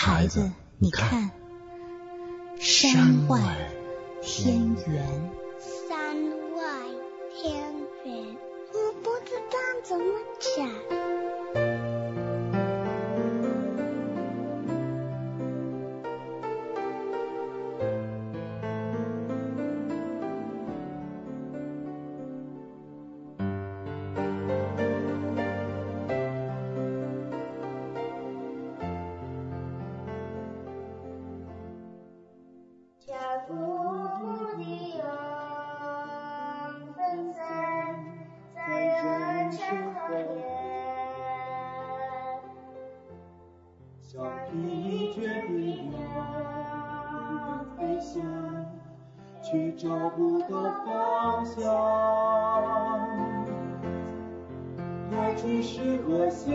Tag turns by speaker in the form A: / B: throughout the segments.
A: 孩子，你看，山外天远。
B: 山外天远，我不知道怎么讲。
C: 去找不到方向，来去是何心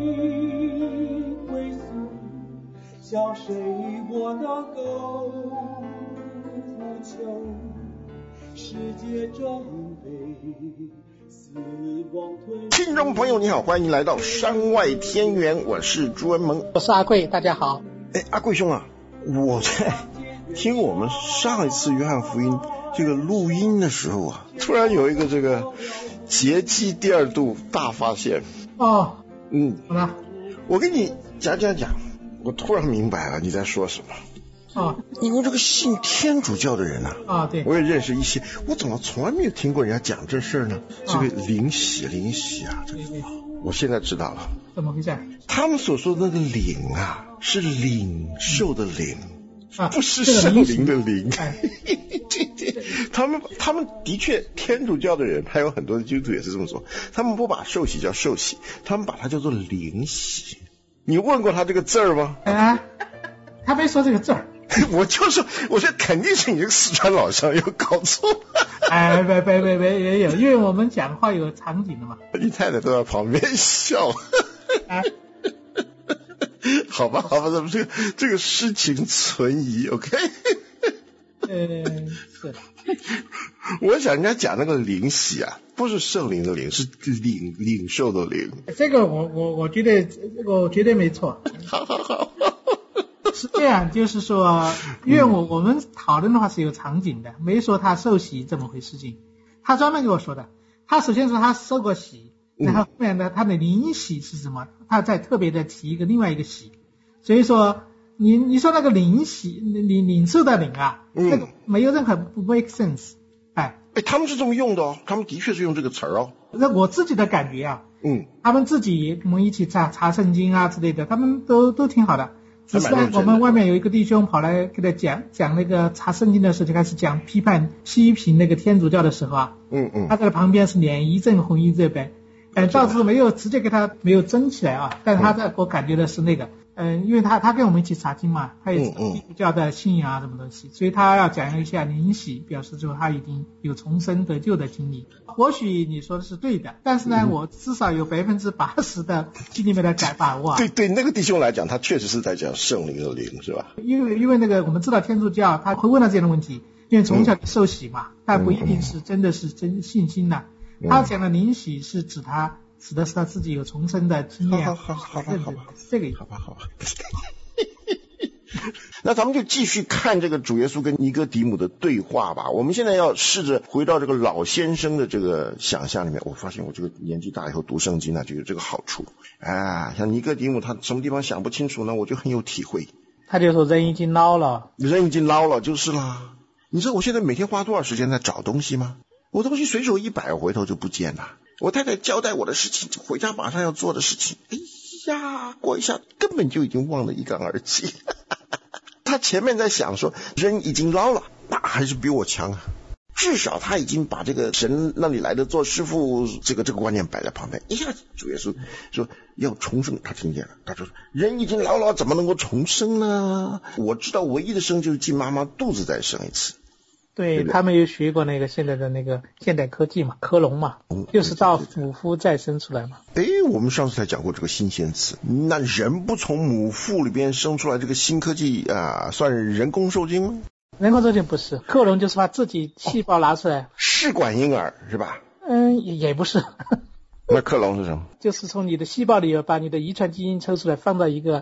C: 归宿，向谁我能够呼求？世界正被死亡吞噬。
D: 听众朋友你好，欢迎来到山外天远，我是朱文萌，
E: 我是阿贵，大家好。
D: 阿贵兄啊，我在听我们上一次约翰福音这个录音的时候啊，突然有一个这个节气第二度大发现。
E: 好的，
D: 我跟你讲，我突然明白了你在说什么。因为这个信天主教的人
E: 对，
D: 我也认识一些，我怎么从来没有听过人家讲这事儿呢？这个灵洗啊，这个我现在知道了。
E: 怎么回事？
D: 他们所说的那个灵啊，是领受的灵。不是圣灵的灵。他们的确天主教的人还有很多的基督徒也是这么说，他们不把受洗叫受洗，他们把它叫做灵洗。你问过他这个字儿吗？
E: 他没说这个字儿。
D: 我就说肯定是你这个四川老乡有搞错。
E: 没有，因为我们讲话有场景的嘛。
D: 你太太都在旁边笑。好吧，咱们这个诗情存疑 ，OK？
E: 是的。
D: 我想人家讲那个灵洗啊，不是圣灵的灵，是领受的灵。
E: 这个我觉得这个我绝对没错。
D: 好。
E: 是这样，就是说，因为我们讨论的话是有场景的，没说他受洗这么回事情。他专门给我说的，他首先说他受过洗，然后后面呢，他的灵洗是什么？他再特别的提另外一个洗。所以说，你说那个灵洗，领受的灵啊，那个没有任何不 make sense。
D: 他们是这么用的哦，他们的确是用这个词儿哦。
E: 那我自己的感觉啊，他们自己跟我们一起查圣经啊之类的，他们都挺好的。只是我们外面有一个弟兄跑来给他讲那个查圣经的时候，就开始讲批评那个天主教的时候啊，他在旁边是脸一阵红一阵白，倒是没有直接给他没有争起来啊，但是他在我感觉的是那个，因为他跟我们一起查经嘛，他也是基督教的信仰啊什么东西，所以他要讲一下灵洗，表示说他已经有重生得救的经历。或许你说的是对的，但是呢，我至少有80%的心里面的把握。
D: 对，那个弟兄来讲，他确实是在讲圣灵的灵，是吧？因
E: 为那个我们知道天主教他会问到这样的问题，因为从小受洗嘛，但不一定是真的是真信心的。他讲的灵洗是指的是他自己有重生的经验。好吧，这个好吧。
D: 那咱们就继续看这个主耶稣跟尼哥底母的对话吧。我们现在要试着回到这个老先生的这个想象里面。我发现我这个年纪大以后读圣经呢，就有这个好处。像尼哥底母他什么地方想不清楚呢，我就很有体会。
E: 他就说人已经老了
D: 就是啦。你知道我现在每天花多少时间在找东西吗？我东西随手一摆，回头就不见了。我太太交代我的事情，回家马上要做的事情，过一下根本就已经忘得一干二净。他前面在想说人已经老了，那还是比我强啊，至少他已经把这个神那里来的做师傅这个观念摆在旁边。一下子主耶稣说要重生，他听见了，他说人已经老了怎么能够重生呢？我知道唯一的生就是进妈妈肚子再生一次。
E: 对，他们有学过那个现在的那个现代科技嘛，克隆嘛，就是到母腹再生出来嘛。
D: 我们上次才讲过这个新鲜词，那人不从母腹里边生出来，这个新科技算人工受精吗？
E: 人工受精不是，克隆就是把自己细胞拿出来。
D: 试管婴儿是吧？
E: 也不是。
D: 那克隆是什么？
E: 就是从你的细胞里把你的遗传基因抽出来，放到一个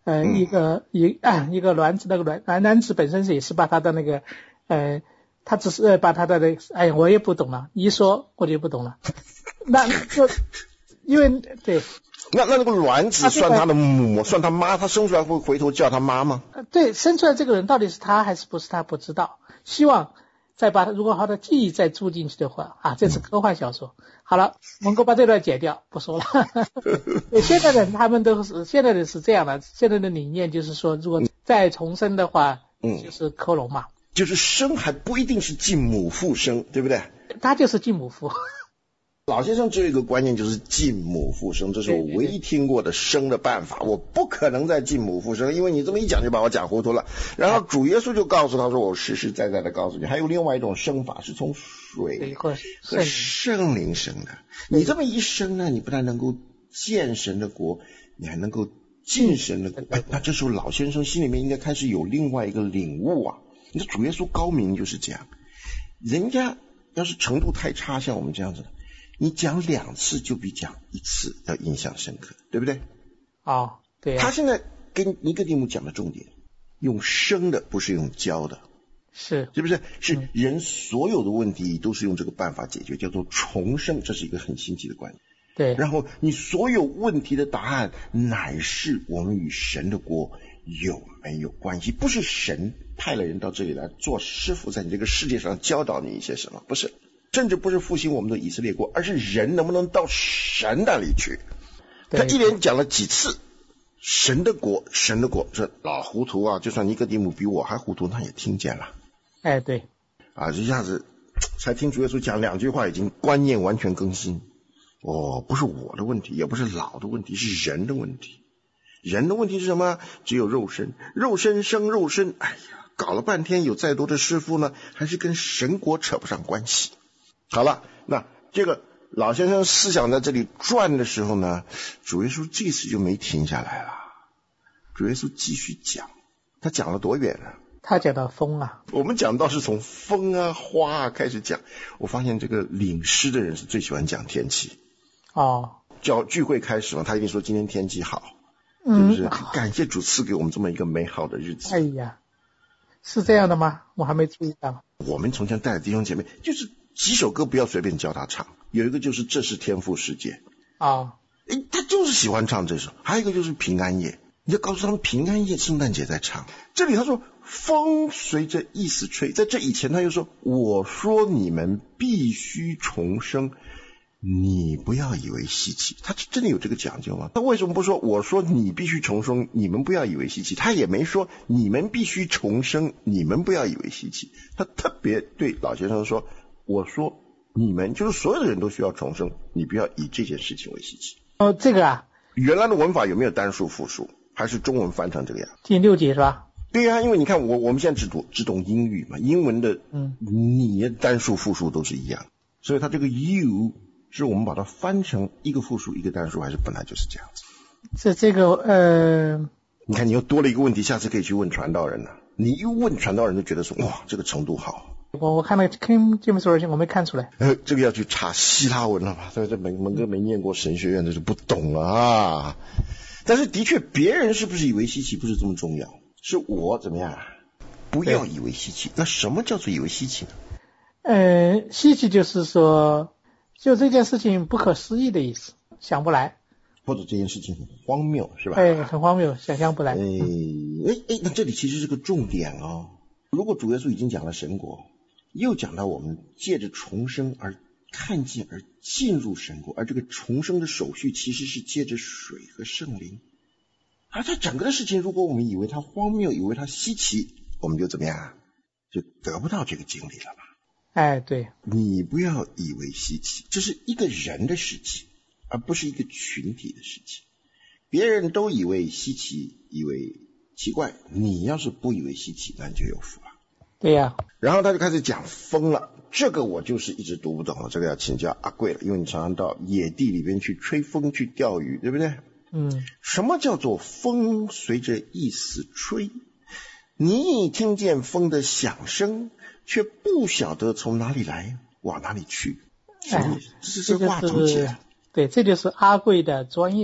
E: 一个卵子，那个卵子本身也是把它的那个他只是把他的我也不懂了，一说我就不懂了。那就因为对。
D: 那个卵子算他的母，算他妈，他生出来会回头叫他妈吗？
E: 对，生出来这个人到底是他还是不是他不知道。希望再把如果他的记忆再注进去的话这是科幻小说。好了，能够把这段剪掉，不说了。现在的他们现在的是这样的，现在的理念就是说，如果再重生的话，就是克隆嘛。
D: 就是生还不一定是继母父生，对不对？
E: 他就是继母父。
D: 老先生只有一个观念，就是继母父生，这是我唯一听过的生的办法。我不可能再继母父生，因为你这么一讲就把我讲糊涂了。然后主耶稣就告诉他说，我实实在在的告诉你，还有另外一种生法是从水和圣灵生的。你这么一生呢，你不但能够见神的国，你还能够进神的国。那这时候老先生心里面应该开始有另外一个领悟啊。你的主耶稣高明就是这样，人家要是程度太差，像我们这样子的，你讲2次就比讲1次要印象深刻，对不对？
E: 对。
D: 他现在跟尼哥底母讲的重点，用生的，不是用教的，是不是？是人所有的问题都是用这个办法解决，叫做重生，这是一个很新奇的观念。
E: 对。
D: 然后你所有问题的答案，乃是我们与神的国有没有关系？不是神派了人到这里来做师傅，在你这个世界上教导你一些什么，不是。甚至不是复兴我们的以色列国，而是人能不能到神那里去。他一连讲了几次神的国，神的国，这老糊涂啊，就算尼哥底母比我还糊涂，他也听见了。
E: 对。
D: 一下子才听主耶稣讲2句话，已经观念完全更新。不是我的问题，也不是老的问题，是人的问题。人的问题是什么？只有肉身，肉身生肉身。搞了半天有再多的师傅呢，还是跟神国扯不上关系。好了，那这个老先生思想在这里转的时候呢，主耶稣这次就没停下来了。主耶稣继续讲，他讲了多远呢？
E: 他讲到风啊。
D: 我们讲到是从风啊花啊开始讲。我发现这个领诗的人是最喜欢讲天气。叫聚会开始嘛，他一定说今天天气好，是不是？感谢主赐给我们这么一个美好的日子。
E: 是这样的吗？我还没注意到。
D: 我们从前带的弟兄姐妹，就是几首歌不要随便教他唱，有一个就是这是天父世界他就是喜欢唱这首。还有一个就是平安夜，你就告诉他们平安夜圣诞节在唱。这里他说风随着意思吹，在这以前他又说我说你们必须重生，你不要以为稀奇。他真的有这个讲究吗？他为什么不说我说你必须重生，你们不要以为稀奇？他也没说你们必须重生，你们不要以为稀奇。他特别对老先生说，我说你们就是所有的人都需要重生，你不要以这件事情为稀奇。
E: 这个
D: 原来的文法有没有单数复数？还是中文翻成这个样？
E: 第6节是吧？
D: 对因为你看我们现在只懂英语嘛，英文的你的单数复数都是一样，所以它这个 you 是我们把它翻成一个复数一个单数，还是本来就是这样子？
E: 这个
D: 你看你又多了一个问题，下次可以去问传道人了。你一问传道人就觉得说哇这个程度好。
E: 我看那个 King James Version 我没看出来。
D: 这个要去查希腊文了吧？这门哥没念过神学院，这就不懂了啊。但是的确别人是不是以为稀奇不是这么重要，是我怎么样不要以为稀奇。那什么叫做以为稀奇
E: 呢？稀奇就是说就这件事情不可思议的意思，想不来，
D: 或者这件事情很荒谬，是吧？
E: 很荒谬，想象不来。
D: 那这里其实是个重点哦。如果主耶稣已经讲了神国，又讲到我们借着重生而看见而进入神国，而这个重生的手续其实是借着水和圣灵。而这整个的事情，如果我们以为它荒谬，以为它稀奇，我们就怎么样？就得不到这个经历了吧？
E: 对。
D: 你不要以为稀奇，这是一个人的事情，而不是一个群体的事情。别人都以为稀奇，以为奇怪，你要是不以为稀奇，那你就有福了。
E: 对呀。
D: 然后他就开始讲风了，这个我就是一直读不懂了，这个要请教阿贵了，因为你常常到野地里边去吹风去钓鱼，对不对？什么叫做风随着意思吹？你听见风的响声，却不晓得从哪里来，往哪里去。什么意思？这是话怎么解？
E: 对，这就是阿贵的专业嘛。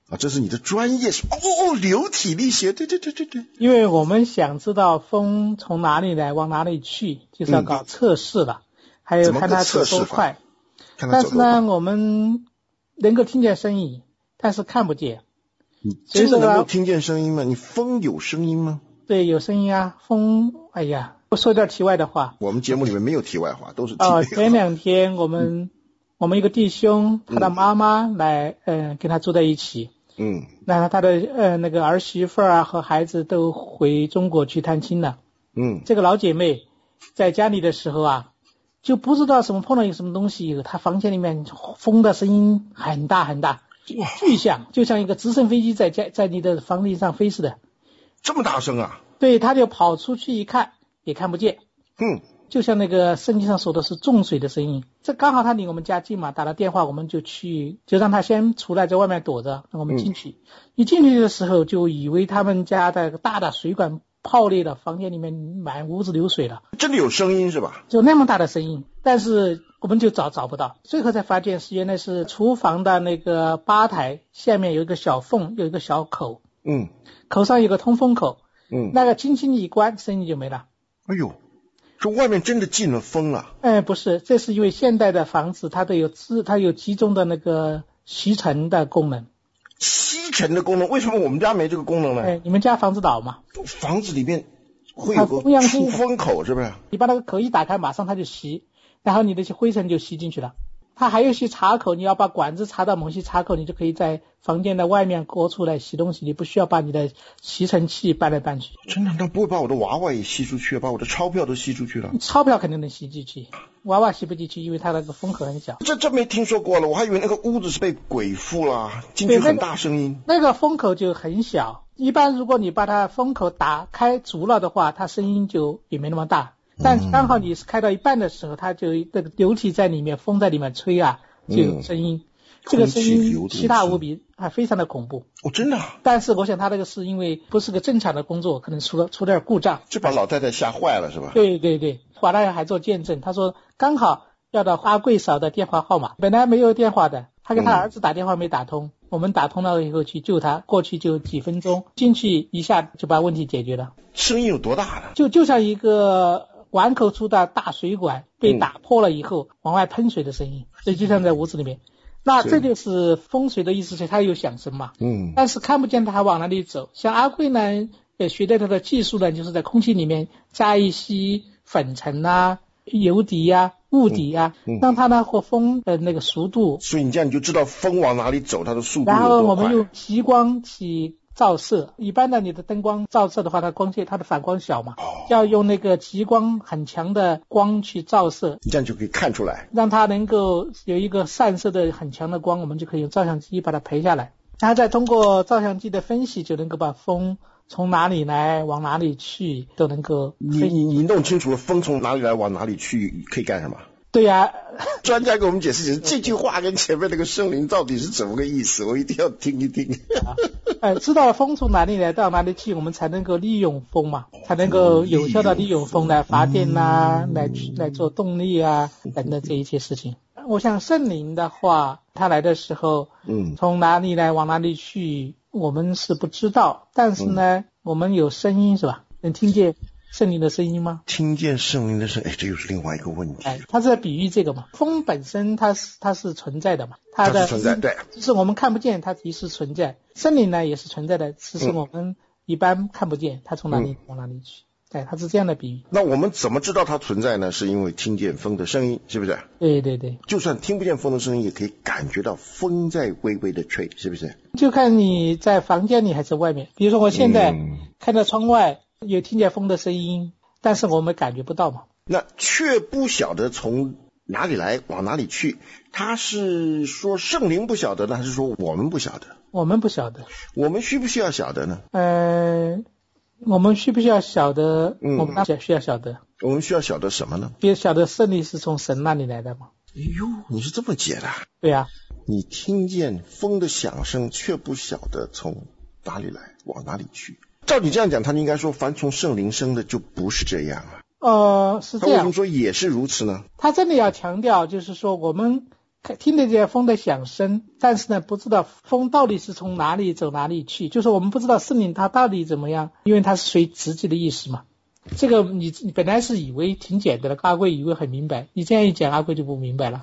D: 啊，这是你的专业流体力学，对。
E: 因为我们想知道风从哪里来往哪里去，就是要搞测试了，还有看它走多快。但是呢，我们能够听见声音，但是看不见。
D: 你真的能够听见声音吗？你风有声音吗？
E: 对，有声音啊，风，哎呀，我说点题外的话。
D: 我们节目里面没有题外话，都是题内话。
E: 前2天我们一个弟兄，他的妈妈来，跟他住在一起。那他的那个儿媳妇啊和孩子都回中国去探亲了。这个老姐妹在家里的时候啊，就不知道什么碰到一个什么东西，她房间里面风的声音很大很大，巨响，就像一个直升飞机在你的房顶上飞似的。
D: 这么大声啊？对，
E: 他就跑出去一看，也看不见。就像那个圣经上说的是重水的声音。这刚好他离我们家近嘛，打了电话我们就去，就让他先出来在外面躲着，让我们进去。一进去的时候就以为他们家的大的水管泡裂了，房间里面满屋子流水了。
D: 真的有声音是吧？
E: 就那么大的声音，但是我们就找不到，最后才发现是原来是厨房的那个吧台下面有一个小缝，有一个小口。口上有个通风口。那个轻轻一关，声音就没了。
D: 哎呦，这外面真的进了风了。
E: 不是，这是因为现代的房子它有集中的那个吸尘的功能。
D: 吸尘的功能？为什么我们家没这个功能呢？
E: 你们家房子老嘛？
D: 房子里面会有个出风口是不是？
E: 你把那个口一打开，马上它就吸，然后你的灰尘就吸进去了。它还有些插口，你要把管子插到某些插口，你就可以在房间的外面拨出来吸东西，你不需要把你的吸尘器搬来搬去。
D: 真的？那不会把我的娃娃也吸出去，把我的钞票都吸出去了？
E: 钞票肯定能吸进去，娃娃吸不进去，因为它那个风口很小。
D: 这没听说过了，我还以为那个屋子是被鬼附了，进去很大声音。
E: 那个风口就很小，一般如果你把它风口打开足了的话，它声音就也没那么大。但刚好你是开到一半的时候，它就那个流体在里面，风在里面吹啊，就有声音。这个声音奇大无比，非常的恐怖。
D: 真的？
E: 但是我想他那个是因为不是个正常的工作，可能出点故障，
D: 就把老太太吓坏了是吧？
E: 对，华大爷还做见证，他说刚好要到花贵嫂的电话号码，本来没有电话的，他给他儿子打电话没打通，我们打通了以后去救他，过去就几分钟，进去一下就把问题解决了。
D: 声音有多大呢？
E: 就像一个碗口处的大水管被打破了以后，往外喷水的声音，所以就像在屋子里面。那这就是风水的意思，是它有响声嘛。但是看不见它往哪里走。像阿贵呢，学的它的技术呢，就是在空气里面加一些粉尘啊、油底啊、雾底啊，让它呢和风的那个速度。
D: 所以你这样你就知道风往哪里走，它的速度有多快。
E: 然后我们用极光去照射，一般的你的灯光照射的话，它光线它的反光小嘛，要用那个极光很强的光去照射，
D: 这样就可以看出来，
E: 让它能够有一个散射的很强的光，我们就可以用照相机把它拍下来，然后再通过照相机的分析，就能够把风从哪里来往哪里去都能够。
D: 你弄清楚了风从哪里来往哪里去可以干什么？
E: 对呀，
D: 专家给我们解释这句话跟前面那个圣灵到底是怎么个意思，我一定要听一听。
E: 知道风从哪里来到哪里去，我们才能够利用风嘛，才能够有效的利用风来发电啊，来做动力啊等等这一切事情。我想圣灵的话，他来的时候，从哪里来往哪里去，我们是不知道，但是呢，我们有声音是吧？能听见圣灵的声音吗？
D: 听见圣灵的声音，这又是另外一个问题。
E: 它是在比喻这个嘛，风本身它是存在的嘛，
D: 它是存在，对，
E: 就是我们看不见，它即是存在。圣灵呢也是存在的，只是我们一般看不见，它从哪里往哪里去。它是这样的比喻。
D: 那我们怎么知道它存在呢？是因为听见风的声音，是不是？
E: 对。
D: 就算听不见风的声音，也可以感觉到风在微微的吹，是不是？
E: 就看你在房间里还是外面。比如说我现在看到窗外，有听见风的声音，但是我们感觉不到嘛。
D: 那却不晓得从哪里来往哪里去，他是说圣灵不晓得呢，还是说我们不晓得？
E: 我们不晓得。
D: 我们需不需要晓得呢？
E: 我们需不需要晓得？我们需要晓得。
D: 我们需要晓得什么呢？
E: 比如晓得胜利是从神那里来的吗？
D: 哎呦，你是这么解的？
E: 对啊。
D: 你听见风的响声，却不晓得从哪里来往哪里去。照你这样讲，他应该说凡从圣灵生的就不是这样啊。
E: 是这样。
D: 他为什么说也是如此呢？
E: 他真的要强调，就是说我们听得见风的响声，但是呢不知道风到底是从哪里走哪里去，就是我们不知道圣灵它到底怎么样，因为它是随直己的意思嘛。这个你本来是以为挺简单的，阿贵以为很明白，你这样一讲阿贵就不明白了。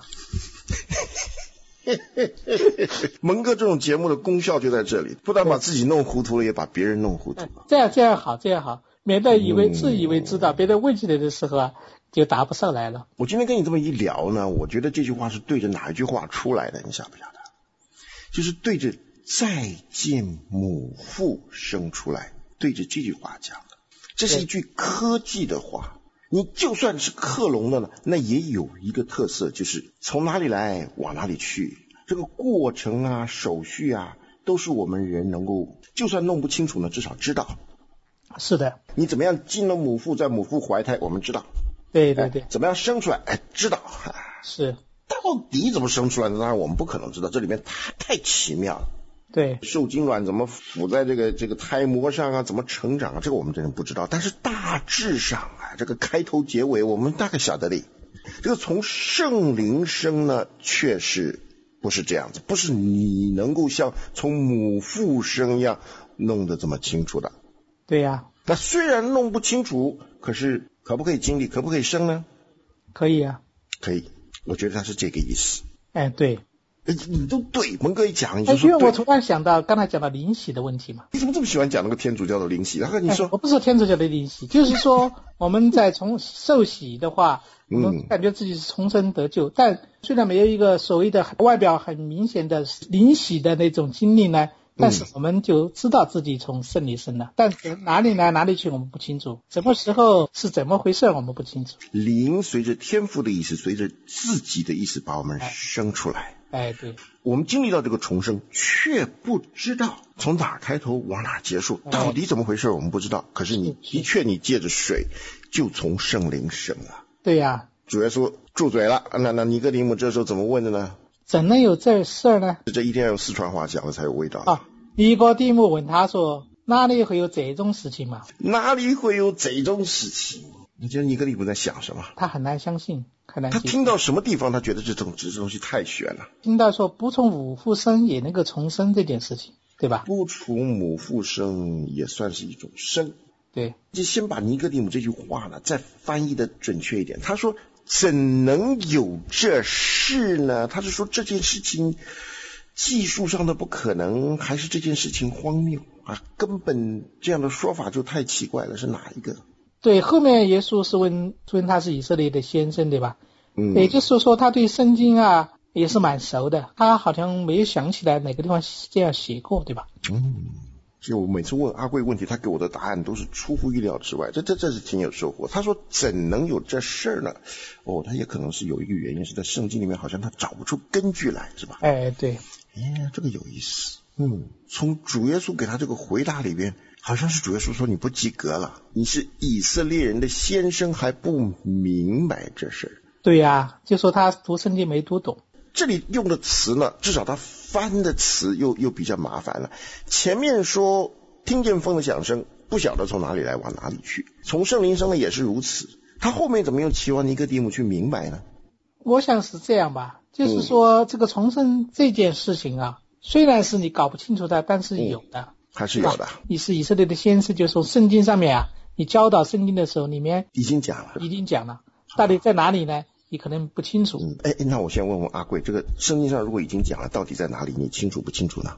D: 蒙哥这种节目的功效就在这里，不但把自己弄糊涂了，也把别人弄糊涂了。
E: 这样好，免得自以为知道，别人问起来的时候啊就答不上来了。
D: 我今天跟你这么一聊呢，我觉得这句话是对着哪一句话出来的，你晓不晓得？就是对着再见母父生出来，对着这句话讲的。这是一句科技的话，你就算是克隆的呢，那也有一个特色，就是从哪里来往哪里去，这个过程啊手续啊都是我们人能够，就算弄不清楚呢至少知道。
E: 是的，
D: 你怎么样进了母腹，在母腹怀胎我们知道，
E: 对，
D: 怎么样生出来知道，
E: 是
D: 到底怎么生出来的当然我们不可能知道，这里面太奇妙了。
E: 对，
D: 受精卵怎么附在这个胎膜上啊，怎么成长啊，这个我们真的不知道。但是大致上啊，这个开头结尾我们大概晓得的。这个从圣灵生呢，确实不是这样子，不是你能够像从母腹生一样弄得这么清楚的。
E: 对呀，
D: 那虽然弄不清楚，可是可不可以经历，可不可以生呢？
E: 可以啊，
D: 可以，我觉得他是这个意思。
E: 哎，对。
D: 你都对，蒙哥一讲你就说对。
E: 因为我突然想到刚才讲到灵洗的问题嘛。
D: 你怎么这么喜欢讲那个天主教的灵洗？然后你说，
E: 我不是说天主教的灵洗，就是说我们在从受洗的话，我们感觉自己是重生得救，但虽然没有一个所谓的外表很明显的灵洗的那种经历呢，但是我们就知道自己从圣灵生了，但是哪里来哪里去我们不清楚，什么时候是怎么回事我们不清楚。
D: 灵随着天父的意思，随着自己的意思把我们生出来。
E: 哎，对，
D: 我们经历到这个重生，却不知道从哪开头往哪结束，到底怎么回事我们不知道。可是你的确你借着水就从圣灵生了。
E: 对呀，
D: 主耶稣住嘴了，那尼哥底母这时候怎么问的呢？
E: 怎能有这事呢？
D: 这一定要用四川话讲的才有味道
E: 啊。尼哥底母问他说，哪里会有这种事情嘛？
D: 哪里会有这种事情？你觉得尼哥底母在想什么？
E: 他很难相信，很难。
D: 他听到什么地方他觉得这东西太悬了？
E: 听到说不从母腹生也能够重生这件事情，对吧？
D: 不从母腹生也算是一种生。
E: 对，
D: 就先把尼哥底母这句话呢再翻译的准确一点。他说怎能有这事呢？他是说这件事情技术上的不可能，还是这件事情荒谬啊？根本这样的说法就太奇怪了，是哪一个？
E: 对，后面耶稣是问他是以色列的先生，对吧？也就是说他对圣经啊也是蛮熟的，他好像没有想起来哪个地方这样写过，对吧？
D: 就我每次问阿贵问题，他给我的答案都是出乎意料之外，这是挺有收获。他说怎能有这事儿呢？他也可能是有一个原因是在圣经里面好像他找不出根据来，是吧？
E: 哎，对，
D: 这个有意思。从主耶稣给他这个回答里边，好像是主耶稣说你不及格了，你是以色列人的先生还不明白这事儿。
E: 对呀，就说他读圣经没读懂。
D: 这里用的词呢，至少他翻的词又比较麻烦了。前面说听见风的响声，不晓得从哪里来往哪里去，从圣灵生的也是如此，他后面怎么又期望尼哥底母去明白呢？
E: 我想是这样吧，就是说这个重生这件事情啊，虽然是你搞不清楚的，但是有的，
D: 还是有的。
E: 你是以色列的先知，就是从圣经上面啊，你教导圣经的时候里面
D: 已经讲了，
E: 到底在哪里呢？你可能不清楚。
D: 那我先问问阿贵，这个圣经上如果已经讲了，到底在哪里？你清楚不清楚呢？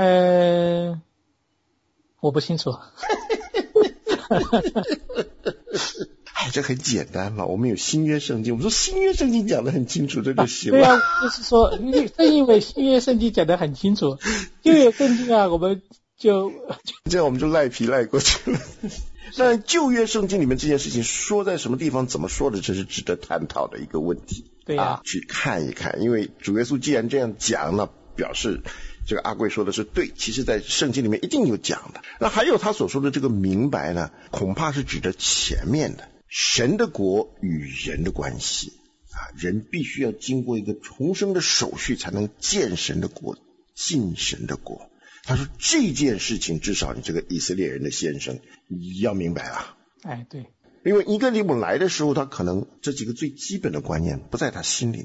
E: 我不清楚。
D: 这很简单嘛，我们有新约圣经，我们说新约圣经讲得很清楚，这就行了。
E: 对啊，就是说，正因为新约圣经讲得很清楚，旧约圣经啊，我们就
D: 这样我们就赖皮赖过去了。那旧约圣经里面这件事情说在什么地方怎么说的，这是值得探讨的一个问题。
E: 对啊，
D: 去看一看，因为主耶稣既然这样讲呢，表示这个阿贵说的是对，其实在圣经里面一定有讲的。那还有他所说的这个明白呢，恐怕是指的前面的神的国与人的关系人必须要经过一个重生的手续才能见神的国，进神的国。他说这件事情至少你这个以色列人的先生要明白了。
E: 对，
D: 因为尼哥底母来的时候，他可能这几个最基本的观念不在他心里面。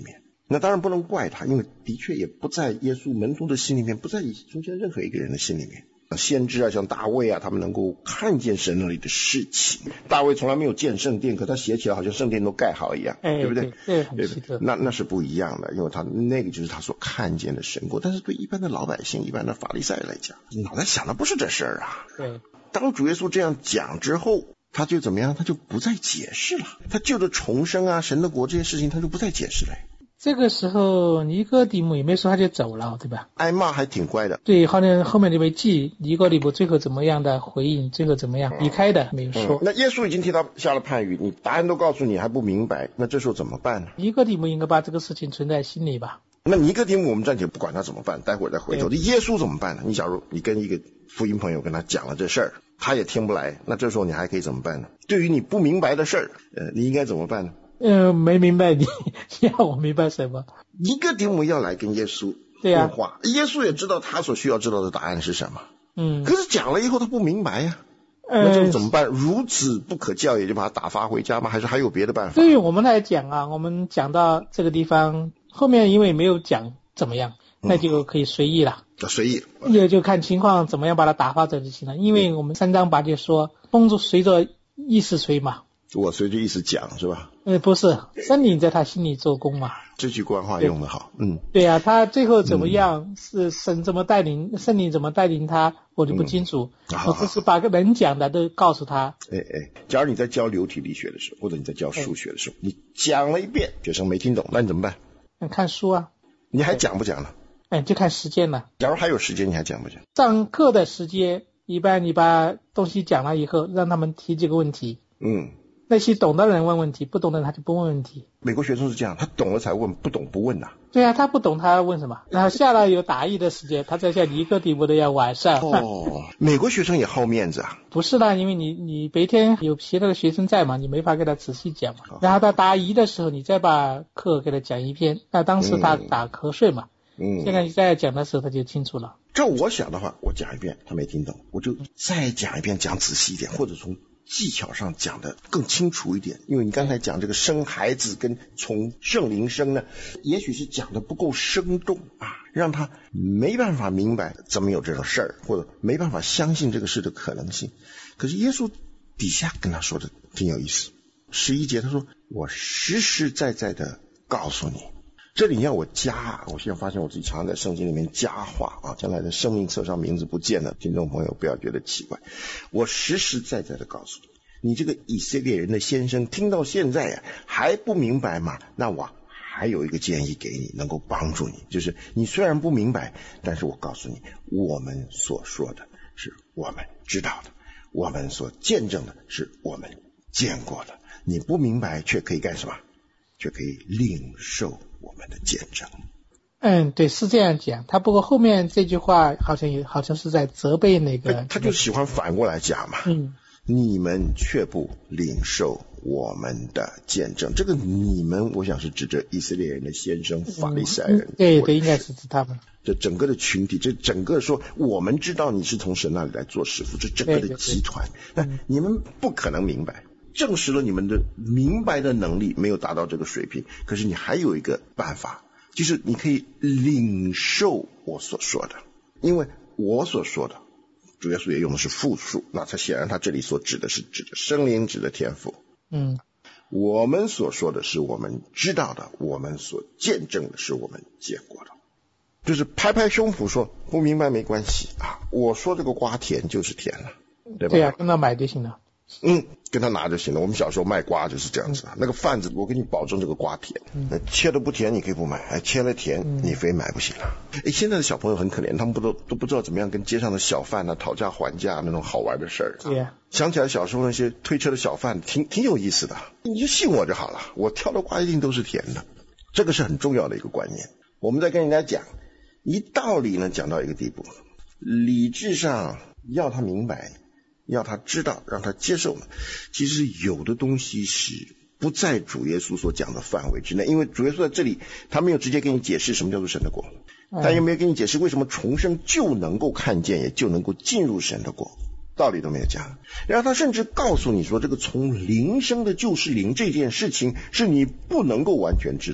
D: 那当然不能怪他，因为的确也不在耶稣门徒的心里面，不在中间任何一个人的心里面。先知啊，像大卫啊，他们能够看见神那里的事情。大卫从来没有建圣殿，可他写起来好像圣殿都盖好一样，对不对？
E: 对，很奇特。
D: 那是不一样的，因为他那个就是他所看见的神国。但是对一般的老百姓、一般的法利赛人来讲，脑袋想的不是这事儿啊。
E: 对。
D: 当主耶稣这样讲之后，他就怎么样？他就不再解释了。他就着重生啊、神的国这些事情，他就不再解释了。
E: 这个时候尼哥底母也没说他就走了，对吧？
D: 挨骂还挺乖的。
E: 对，好像后面就没记尼哥底母最后怎么样的回应，最后怎么样离开的没有说。
D: 那耶稣已经替他下了判语，你答案都告诉你还不明白，那这时候怎么办呢？
E: 尼哥底母应该把这个事情存在心里吧。
D: 那尼哥底母我们暂且不管他怎么办，待会儿再回头。耶稣怎么办呢？你假如你跟一个福音朋友跟他讲了这事儿，他也听不来，那这时候你还可以怎么办呢？对于你不明白的事儿，你应该怎么办呢？
E: 没明白你要我明白什么？
D: 尼哥底母要来跟耶稣问话，耶稣也知道他所需要知道的答案是什么。可是讲了以后他不明白呀。那这怎么办？如此不可教也就把他打发回家吗？还是还有别的办法？
E: 对于我们来讲啊，我们讲到这个地方，后面因为没有讲怎么样，那就可以随意了。
D: 随意，
E: 也就看情况怎么样把他打发走就行了。因为我们3章8节说，风随着意思随嘛。
D: 我随着意思讲是吧？
E: 不是，圣灵在他心里做工嘛。
D: 这句官话用得好。
E: 对啊，他最后怎么样，是神怎么带领，圣灵怎么带领他，我就不清楚。我只是把个人讲的都告诉他。
D: 假如你在教流体力学的时候，或者你在教数学的时候，你讲了一遍，学生没听懂，那你怎么办？
E: 看书啊。
D: 你还讲不讲了？
E: 就看时间了。
D: 假如还有时间，你还讲不讲？
E: 上课的时间，一般你把东西讲了以后，让他们提这个问题。那些懂的人问问题，不懂的人他就不问问题。
D: 美国学生是这样，他懂了才问，不懂不问呐。
E: 对啊，他不懂他问什么？然后下来有答疑的时间，他在像尼哥底母的要晚上。
D: 美国学生也好面子啊？
E: 不是啦，因为你白天有其他的学生在嘛，你没法给他仔细讲嘛。然后他答疑的时候，你再把课给他讲一遍。那当时他打瞌睡嘛。现在你再讲的时候他就清楚了。
D: 照我想的话，我讲一遍他没听懂，我就再讲一遍，讲仔细一点，或者从技巧上讲的更清楚一点。因为你刚才讲这个生孩子跟从圣灵生呢，也许是讲的不够生动啊，让他没办法明白怎么有这种事儿，或者没办法相信这个事的可能性。可是耶稣底下跟他说的挺有意思。11节他说，我实实在在的告诉你。这里要我加，我现在发现我自己常常在圣经里面加话啊，将来的生命册上名字不见了，听众朋友不要觉得奇怪。我实实在在的告诉你，你这个以色列人的先生听到现在啊还不明白吗？那我还有一个建议给你，能够帮助你，就是你虽然不明白，但是我告诉你，我们所说的是我们知道的，我们所见证的是我们见过的。你不明白却可以干什么？却可以领受我们的见证。
E: 对，是这样讲。他不过后面这句话好像是在责备那个，
D: 他就喜欢反过来讲嘛。你们却不领受我们的见证。这个你们，我想是指着以色列人的先生法利赛人。
E: 对，应该是指他们。
D: 这整个的群体，这整个说我们知道你是从神那里来做师傅，这整个的集团，那你们不可能明白。证实了你们的明白的能力没有达到这个水平，可是你还有一个办法，就是你可以领受我所说的。因为我所说的，主耶稣也用的是复数，那他显然他这里所指的是指的圣灵，指的天父。我们所说的是我们知道的，我们所见证的是我们见过的。就是拍拍胸脯说不明白没关系啊，我说这个瓜甜就是甜了，对吧？
E: 对啊，跟他买就行了。
D: 跟他拿就行了。我们小时候卖瓜就是这样子那个贩子，我给你保证这个瓜甜，切的不甜你可以不买，切了甜你非买不行了。现在的小朋友很可怜，他们都不知道怎么样跟街上的小贩讨价还价那种好玩的事儿。
E: 对呀，
D: 想起来小时候那些推车的小贩挺有意思的，你就信我就好了，我挑的瓜一定都是甜的。这个是很重要的一个观念。我们在跟人家讲一道理呢，讲到一个地步，理智上要他明白，要他知道，让他接受呢，其实有的东西是不在主耶稣所讲的范围之内。因为主耶稣在这里他没有直接给你解释什么叫做神的国，他也没有给你解释为什么重生就能够看见，也就能够进入神的国，道理都没有讲。然后他甚至告诉你说，这个从灵生的就是灵这件事情是你不能够完全知道的。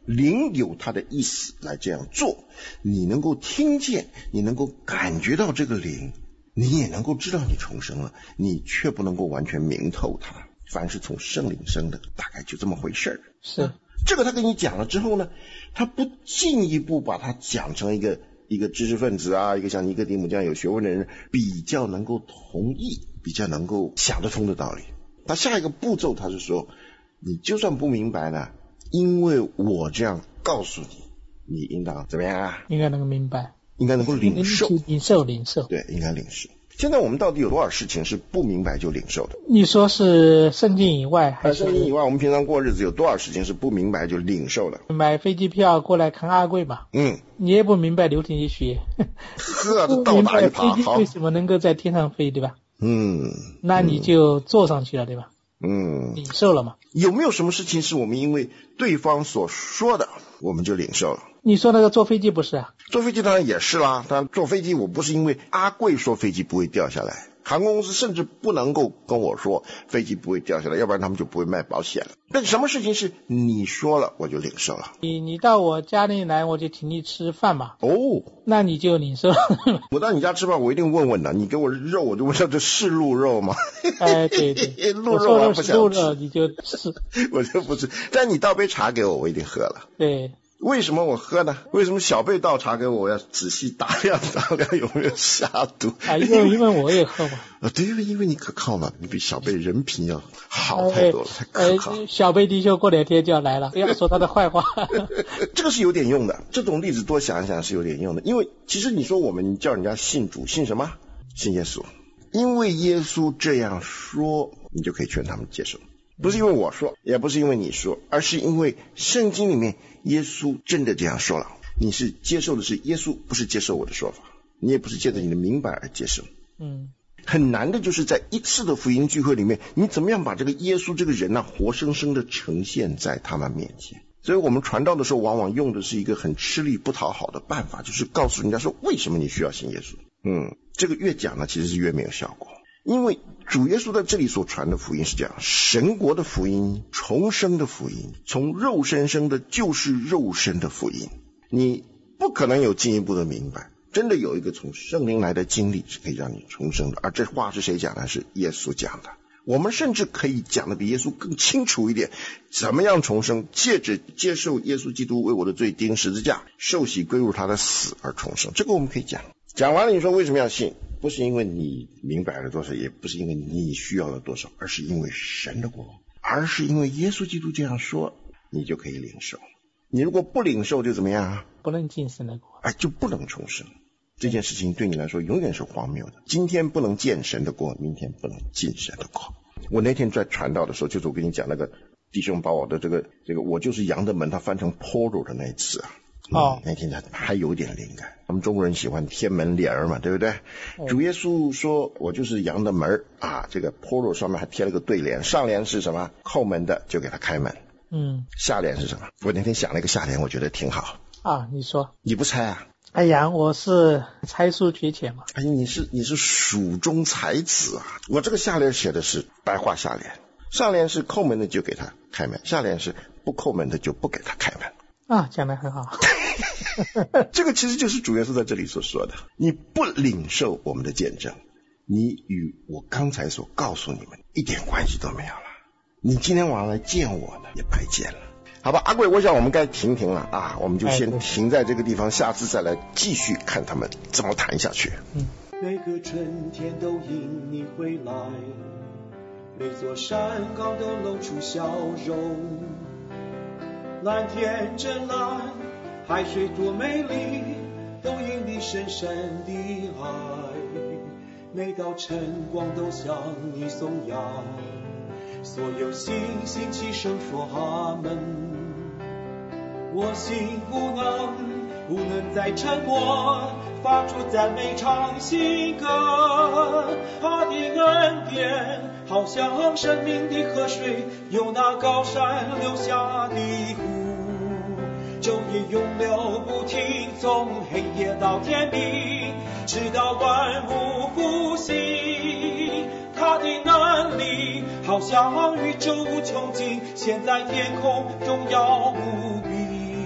D: 灵有他的意思来这样做，你能够听见，你能够感觉到这个灵，你也能够知道你重生了，你却不能够完全明透它。凡是从圣灵生的，大概就这么回事儿。
E: 是
D: 这个他跟你讲了之后呢，他不进一步把它讲成一个知识分子啊，一个像尼哥底母这样有学问的人比较能够同意，比较能够想得通的道理。他下一个步骤他是说，你就算不明白呢，因为我这样告诉你，你应当怎么样啊？
E: 应该能够明白，
D: 应该能够领受。对，应该领受。现在我们到底有多少事情是不明白就领受的？
E: 你说是圣经以外还是？
D: 圣经以外，我们平常过日子有多少事情是不明白就领受的？
E: 买飞机票过来看阿贵吧。你也不明白流体力学。
D: 是啊，倒打一耙。
E: 飞机为什么能够在天上飞，对吧？那你就坐上去了，对吧？领受了嘛？
D: 有没有什么事情是我们因为对方所说的我们就领受了？
E: 你说那个坐飞机不是啊？
D: 坐飞机当然也是啦，当然坐飞机我不是因为阿贵说飞机不会掉下来，航空公司甚至不能够跟我说飞机不会掉下来，要不然他们就不会卖保险了。但什么事情是你说了我就领受了？
E: 你到我家里来，我就请你吃饭嘛。那你就领受了。
D: 我到你家吃饭，我一定问问的，你给我肉，我就问这是鹿肉吗？
E: 对，
D: 鹿肉我不想吃，
E: 鹿肉你就吃，
D: 我就不吃。但你倒杯茶给我，我一定喝了。
E: 对。
D: 为什么我喝呢？为什么小贝倒茶给我要仔细打量有没有下毒？
E: 因为我也喝嘛。
D: 对，因为你可靠嘛，你比小贝人品要好太多了，太可靠。
E: 小贝弟兄过2天就要来了，不要说他的坏话。
D: 这个是有点用的，这种例子多想一想是有点用的。因为其实你说我们叫人家信主，信什么？信耶稣。因为耶稣这样说，你就可以劝他们接受。不是因为我说，也不是因为你说，而是因为圣经里面耶稣真的这样说了。你是接受的是耶稣，不是接受我的说法，你也不是借着你的明白而接受。很难的就是在一次的福音聚会里面，你怎么样把这个耶稣这个人活生生的呈现在他们面前。所以我们传道的时候往往用的是一个很吃力不讨好的办法，就是告诉人家说为什么你需要信耶稣。这个越讲呢其实是越没有效果。因为主耶稣在这里所传的福音是这样，神国的福音，重生的福音，从肉身生的就是肉身的福音，你不可能有进一步的明白。真的有一个从圣灵来的经历是可以让你重生的，而这话是谁讲的？是耶稣讲的。我们甚至可以讲的比耶稣更清楚一点，怎么样重生？借着接受耶稣基督为我的罪钉十字架，受洗归入他的死而重生，这个我们可以讲。讲完了你说为什么要信？不是因为你明白了多少，也不是因为你需要了多少，而是因为神的国，而是因为耶稣基督这样说，你就可以领受。你如果不领受就怎么样啊？
E: 不能进神的国，
D: 就不能重生。这件事情对你来说永远是荒谬的。今天不能见神的国，明天不能进神的国。我那天在传道的时候，就是我跟你讲那个弟兄把我的这个我就是羊的门他翻成 polo 的那一次啊。那天还有点灵感。他们中国人喜欢贴门帘嘛，对不对？主耶稣说我就是羊的门这个 polo 上面还贴了个对联，上联是什么？叩门的就给他开门。下联是什么？我那天想了一个下联，我觉得挺好
E: 你说。
D: 你不猜啊？
E: 哎呀，我是才疏学浅嘛。
D: 你是蜀中才子啊！我这个下联写的是白话下联，上联是叩门的就给他开门，下联是不叩门的就不给他开门。
E: 讲得很好。
D: 这个其实就是主耶稣在这里所说的，你不领受我们的见证，你与我刚才所告诉你们一点关系都没有了，你今天晚上来见我呢也白见了。好吧，阿贵，我想我们该停了我们就先停在这个地方，下次再来继续看他们怎么谈下去。
C: 每个春天都因你回来，每座山岗都露出笑容，蓝天真蓝，海水多美丽，都因你深深的爱。每道晨光都向你颂扬，所有星星齐声说阿门。我心不能再沉默，发出赞美唱新歌。他的恩典好像生命的河水，由那高山流下的湖，昼夜永流不停，从黑夜到天明，直到万物复兴。他的能力好像宇宙无穷尽，现在天空荣耀无比。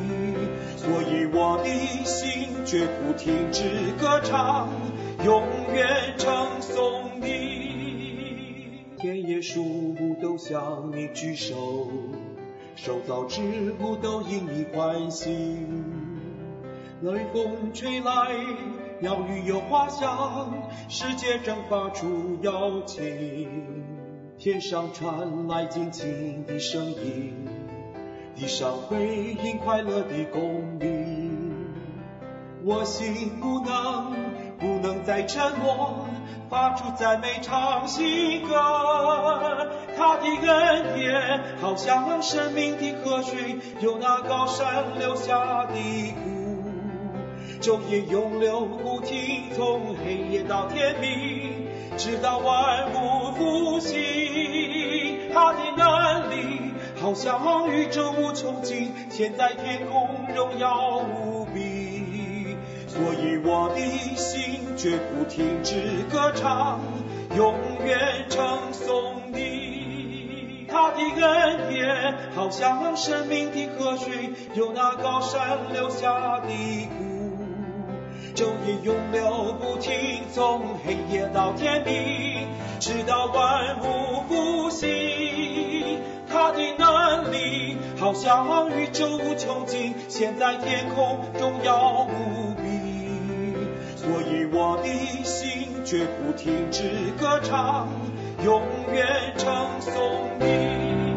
C: 所以我的心绝不停止歌唱，永远称颂你。田野树木都向你举手，受造之物都因你欢喜。雷风吹来，鸟语有花香，世界正发出邀请。天上传来尽情的声音，地上回应快乐的公鸣。我心不能再沉默，发出赞美唱新歌。他的恩典好像生命的河水，由那高山流下的谷，昼夜永流不停，从黑夜到天明，直到万物复兴。他的能力好像宇宙无穷尽，现在天空荣耀无比。所以我的心绝不停止歌唱，永远称颂你。他的恩典好像生命的河水，由那高山流下的谷，昼夜永流不停，从黑夜到天明，直到万物复兴。他的能力好像宇宙无穷尽，现在天空荣耀无比。所以我的心绝不停止歌唱，永远称颂你。